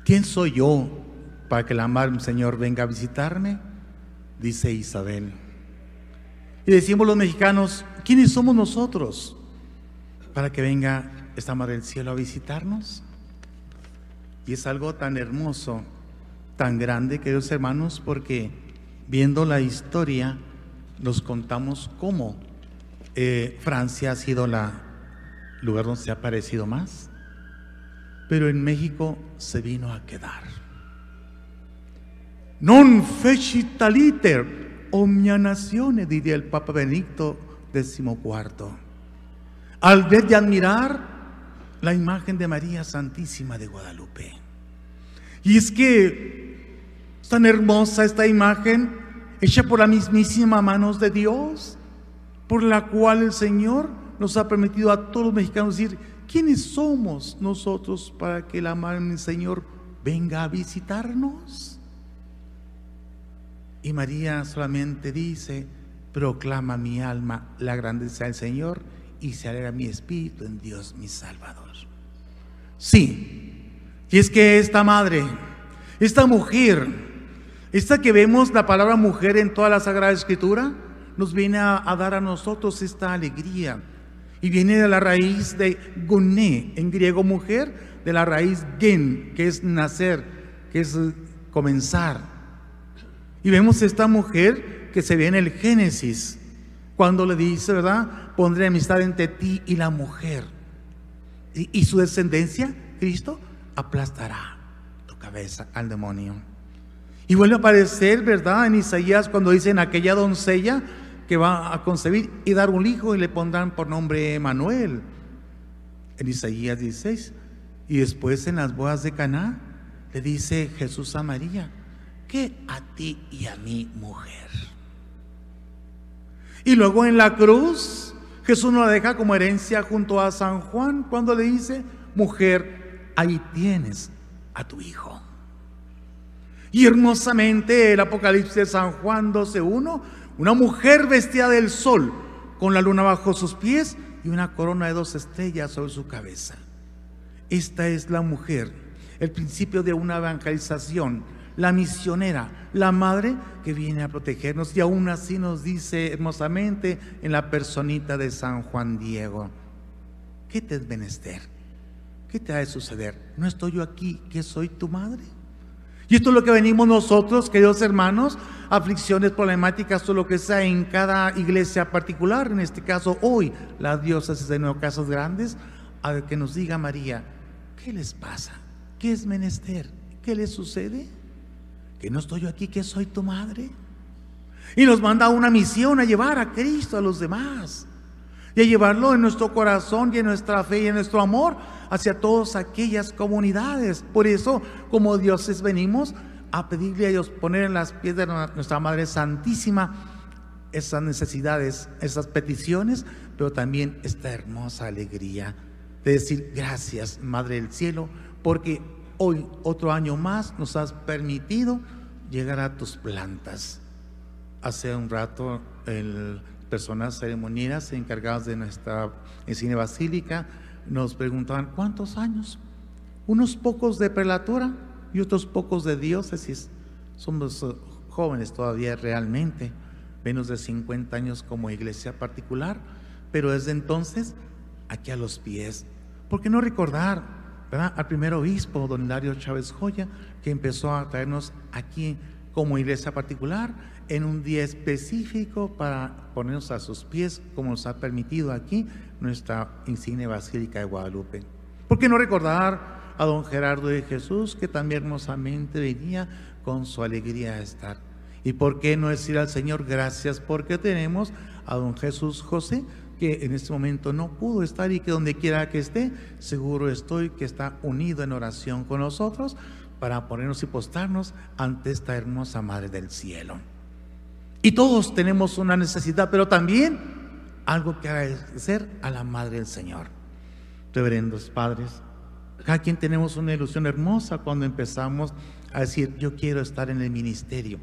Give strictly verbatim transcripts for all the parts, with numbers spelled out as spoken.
¿quién soy yo para que la madre del Señor venga a visitarme? Dice Isabel. Y decimos los mexicanos, ¿quiénes somos nosotros para que venga esta Madre del Cielo a visitarnos? Y es algo tan hermoso, tan grande, queridos hermanos, porque viendo la historia nos contamos cómo eh, Francia ha sido el lugar donde se ha aparecido más, pero en México se vino a quedar. Non fecit aliter omnia nazione, diría el Papa Benedicto decimocuarto, al ver y admirar la imagen de María Santísima de Guadalupe. Y es que es tan hermosa esta imagen, hecha por la mismísima manos de Dios, por la cual el Señor nos ha permitido a todos los mexicanos decir, ¿quiénes somos nosotros para que la madre del Señor venga a visitarnos? Y María solamente dice, proclama mi alma la grandeza del Señor y se alegra mi espíritu en Dios mi Salvador. Sí, y es que esta madre, esta mujer, esta que vemos la palabra mujer en toda la Sagrada Escritura, nos viene a, a dar a nosotros esta alegría. Y viene de la raíz de guné, en griego mujer, de la raíz gen, que es nacer, que es comenzar. Y vemos esta mujer que se ve en el Génesis, cuando le dice, ¿verdad? Pondré amistad entre ti y la mujer. Y, y su descendencia, Cristo, aplastará tu cabeza al demonio. Y vuelve a aparecer, ¿verdad? En Isaías, cuando dicen aquella doncella que va a concebir y dar un hijo y le pondrán por nombre Emanuel. En Isaías dieciséis. Y después en las bodas de Caná le dice Jesús a María, que a ti y a mí, mujer. Y luego en la cruz Jesús nos la deja como herencia junto a San Juan, cuando le dice, mujer, ahí tienes a tu hijo. Y hermosamente el Apocalipsis de San Juan doce uno, una mujer vestida del sol, con la luna bajo sus pies y una corona de dos estrellas sobre su cabeza. Esta es la mujer, el principio de una evangelización, la misionera, la madre que viene a protegernos. Y aún así nos dice hermosamente en la personita de San Juan Diego, ¿qué te es menester? ¿Qué te ha de suceder? ¿No estoy yo aquí que soy tu madre? Y esto es lo que venimos nosotros, queridos hermanos, aflicciones, problemáticas o lo que sea en cada iglesia particular, en este caso hoy, la diócesis de Nuevo Casas Grandes, a que nos diga María, ¿qué les pasa? ¿Qué es menester? ¿Qué les sucede? ¿Que no estoy yo aquí que soy tu madre? Y nos manda una misión a llevar a Cristo a los demás y a llevarlo en nuestro corazón y en nuestra fe y en nuestro amor hacia todas aquellas comunidades. Por eso, como dioses, venimos a pedirle a Dios, poner en las pies de nuestra Madre Santísima esas necesidades, esas peticiones, pero también esta hermosa alegría de decir gracias, Madre del Cielo, porque hoy, otro año más, nos has permitido llegar a tus plantas. Hace un rato, el personas ceremonieras encargadas de nuestra insigne basílica nos preguntaban, ¿cuántos años? Unos pocos de prelatura y otros pocos de diócesis. Somos jóvenes todavía realmente, menos de cincuenta años como iglesia particular, pero desde entonces, aquí a los pies. ¿Por qué no recordar, ¿verdad?, al primer obispo, don Hilario Chávez Joya, que empezó a traernos aquí como iglesia particular en un día específico para ponernos a sus pies, como nos ha permitido aquí nuestra insigne Basílica de Guadalupe? ¿Por qué no recordar a don Gerardo de Jesús, que también hermosamente venía con su alegría a estar? ¿Y por qué no decir al Señor gracias porque tenemos a don Jesús José, que en este momento no pudo estar y que donde quiera que esté, seguro estoy que está unido en oración con nosotros para ponernos y postrarnos ante esta hermosa Madre del Cielo? Y todos tenemos una necesidad, pero también algo que agradecer a la Madre del Señor. Reverendos padres, cada quien tenemos una ilusión hermosa cuando empezamos a decir, yo quiero estar en el ministerio.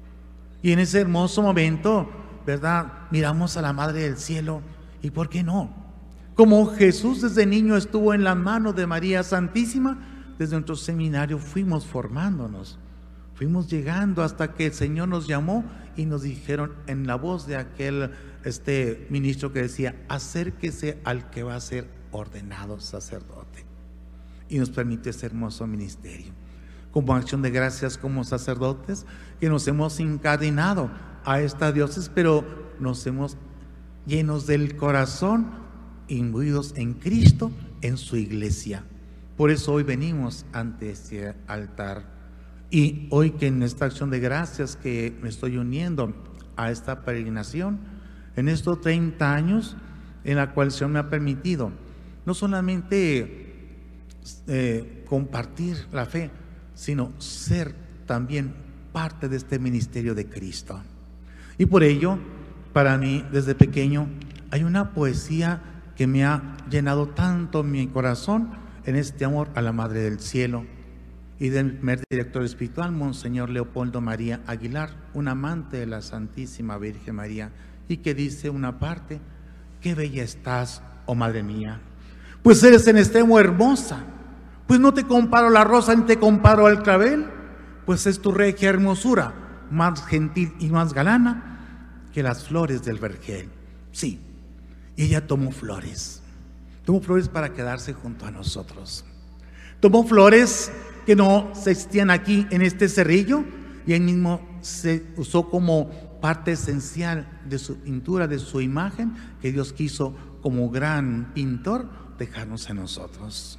Y en ese hermoso momento, ¿verdad?, miramos a la Madre del Cielo. ¿Y por qué no? Como Jesús desde niño estuvo en la mano de María Santísima, desde nuestro seminario fuimos formándonos, fuimos llegando hasta que el Señor nos llamó y nos dijeron en la voz de aquel este ministro que decía: acérquese al que va a ser ordenado sacerdote. Y nos permite ese hermoso ministerio. Como acción de gracias como sacerdotes, que nos hemos encadenado a esta diócesis, pero nos hemos llenos del corazón, imbuidos en Cristo, en su iglesia. Por eso hoy venimos ante este altar. Y hoy que en esta acción de gracias que me estoy uniendo a esta peregrinación, en estos treinta años en la cual el Señor me ha permitido no solamente eh, compartir la fe, sino ser también parte de este ministerio de Cristo. Y por ello, para mí, desde pequeño, hay una poesía que me ha llenado tanto mi corazón en este amor a la Madre del Cielo, y del primer director espiritual, Monseñor Leopoldo María Aguilar, un amante de la Santísima Virgen María, y que dice una parte: qué bella estás, oh Madre mía, pues eres en extremo hermosa, pues no te comparo la rosa ni te comparo al clavel, pues es tu regia hermosura más gentil y más galana que las flores del vergel. Sí, y ella tomó flores, tomó flores para quedarse junto a nosotros, tomó flores que no se existían aquí en este cerrillo, y él mismo se usó como parte esencial de su pintura, de su imagen, que Dios quiso como gran pintor dejarnos a nosotros.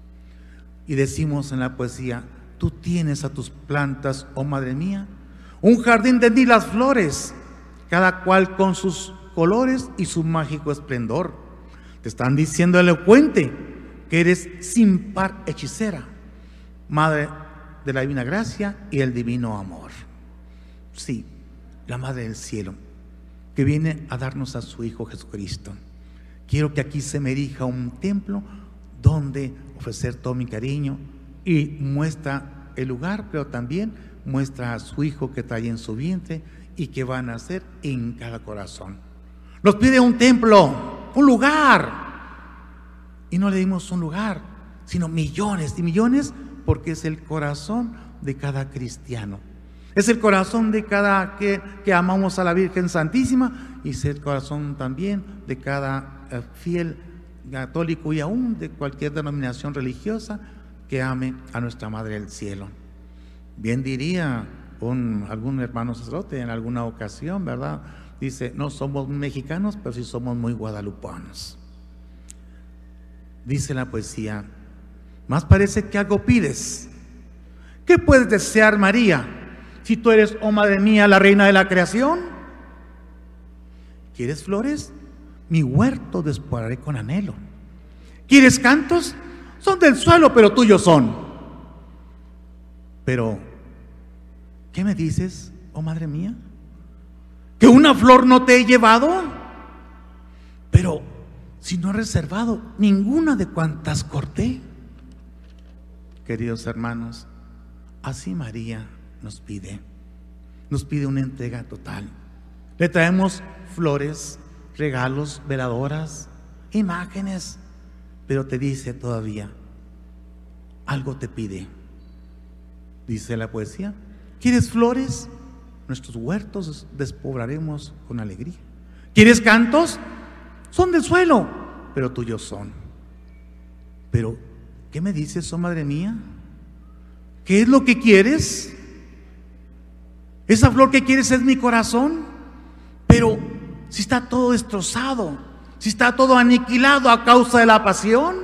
Y decimos en la poesía: tú tienes a tus plantas, oh Madre mía, un jardín de mil las flores, cada cual con sus colores y su mágico esplendor. Te están diciendo elocuente que eres sin par hechicera, Madre de la divina gracia y el divino amor. Sí, la Madre del Cielo, que viene a darnos a su Hijo Jesucristo. Quiero que aquí se me erija un templo donde ofrecer todo mi cariño, y muestra el lugar, pero también muestra a su Hijo que trae en su vientre y que va a nacer en cada corazón. Nos pide un templo, un lugar, y no le dimos un lugar, sino millones y millones, porque es el corazón de cada cristiano, es el corazón de cada que, que amamos a la Virgen Santísima, y es el corazón también de cada eh, fiel católico y aún de cualquier denominación religiosa que ame a nuestra Madre del Cielo. Bien diría un, algún hermano sacerdote en alguna ocasión, ¿verdad? Dice: no somos mexicanos, pero sí somos muy guadalupanos. Dice la poesía: más parece que algo pides. ¿Qué puedes desear, María, si tú eres, oh Madre mía, la reina de la creación? ¿Quieres flores? Mi huerto desporaré con anhelo. ¿Quieres cantos? Son del suelo, pero tuyos son. Pero, ¿qué me dices, oh Madre mía? ¿Que una flor no te he llevado? Pero, si no he reservado ninguna de cuantas corté. Queridos hermanos, así María nos pide, nos pide una entrega total. Le traemos flores, regalos, veladoras, imágenes, pero te dice todavía, algo te pide. Dice la poesía: ¿quieres flores? Nuestros huertos despoblaremos con alegría. ¿Quieres cantos? Son del suelo, pero tuyos son. Pero, ¿qué me dices, oh Madre mía? ¿Qué es lo que quieres? Esa flor que quieres es mi corazón, pero si está todo destrozado, si está todo aniquilado a causa de la pasión.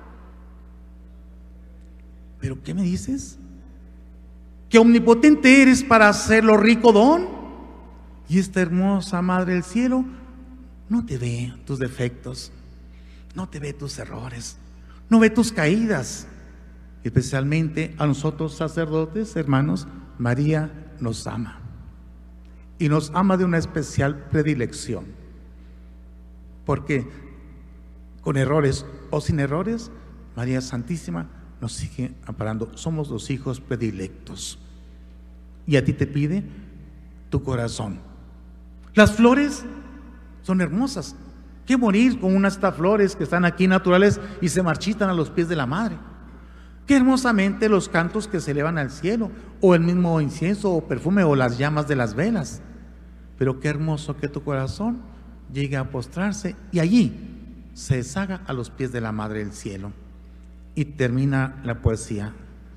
¿Pero qué me dices? Que omnipotente eres para hacerlo rico don, y esta hermosa Madre del Cielo no te ve tus defectos, no te ve tus errores, no ve tus caídas. Especialmente a nosotros sacerdotes, hermanos, María nos ama, y nos ama de una especial predilección, porque con errores o sin errores, María Santísima nos sigue amparando. Somos los hijos predilectos, y a ti te pide tu corazón. Las flores son hermosas. Qué morir con unas estas flores que están aquí naturales y se marchitan a los pies de la Madre. Qué hermosamente los cantos que se elevan al cielo, o el mismo incienso o perfume o las llamas de las velas. Pero qué hermoso que tu corazón llegue a postrarse y allí se deshaga a los pies de la Madre del Cielo. Y termina la poesía: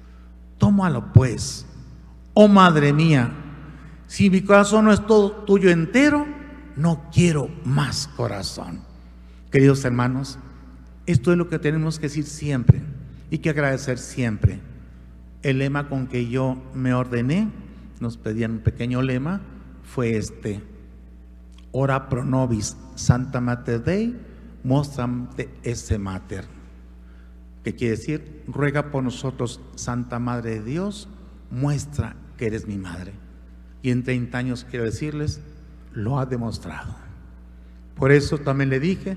tómalo pues, oh Madre mía, si mi corazón no es todo tuyo entero, no quiero más corazón. Queridos hermanos, esto es lo que tenemos que decir siempre y que agradecer siempre. El lema con que yo me ordené, nos pedían un pequeño lema, fue este: ora pro nobis Santa Mater Dei, mostrante esse mater. ¿Qué quiere decir? Ruega por nosotros, Santa Madre de Dios, muestra que eres mi madre. Y en treinta años quiero decirles, lo ha demostrado. Por eso también le dije,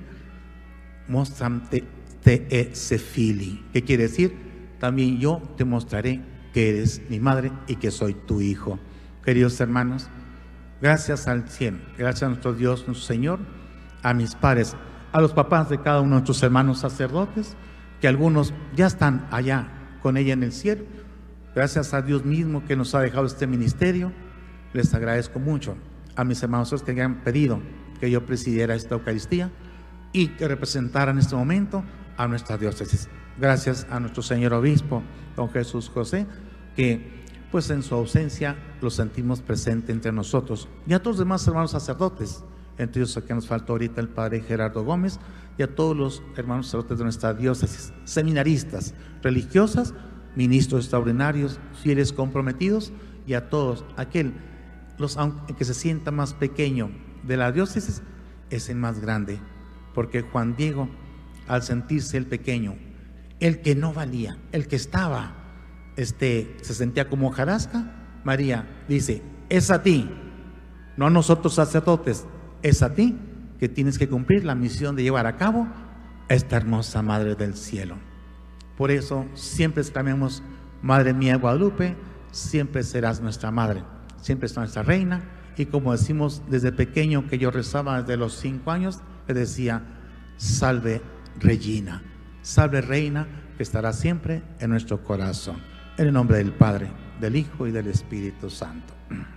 mostrante te esse fili. ¿Qué quiere decir? También yo te mostraré que eres mi madre y que soy tu hijo. Queridos hermanos, gracias al cielo, gracias a nuestro Dios, nuestro Señor, a mis padres, a los papás de cada uno de nuestros hermanos sacerdotes, que algunos ya están allá con ella en el cielo. Gracias a Dios mismo que nos ha dejado este ministerio. Les agradezco mucho a mis hermanos que me han pedido que yo presidiera esta Eucaristía y que representara en este momento a nuestra diócesis. Gracias a nuestro señor obispo, don Jesús José, que pues en su ausencia lo sentimos presente entre nosotros, y a todos los demás hermanos sacerdotes, entre ellos aquí nos faltó ahorita el padre Gerardo Gómez, y a todos los hermanos sacerdotes de nuestra diócesis, seminaristas, religiosas, ministros extraordinarios, fieles comprometidos, y a todos aquel los, aunque que se sienta más pequeño de la diócesis, es el más grande, porque Juan Diego, al sentirse el pequeño, el que no valía, el que estaba, este, se sentía como hojarasca, María dice: es a ti, no a nosotros sacerdotes, es a ti que tienes que cumplir la misión de llevar a cabo a esta hermosa Madre del Cielo. Por eso siempre exclamemos: Madre mía Guadalupe, siempre serás nuestra Madre, siempre serás nuestra Reina. Y como decimos desde pequeño, que yo rezaba desde los cinco años, le decía: salve Regina, salve Reina, que estará siempre en nuestro corazón. En el nombre del Padre, del Hijo y del Espíritu Santo.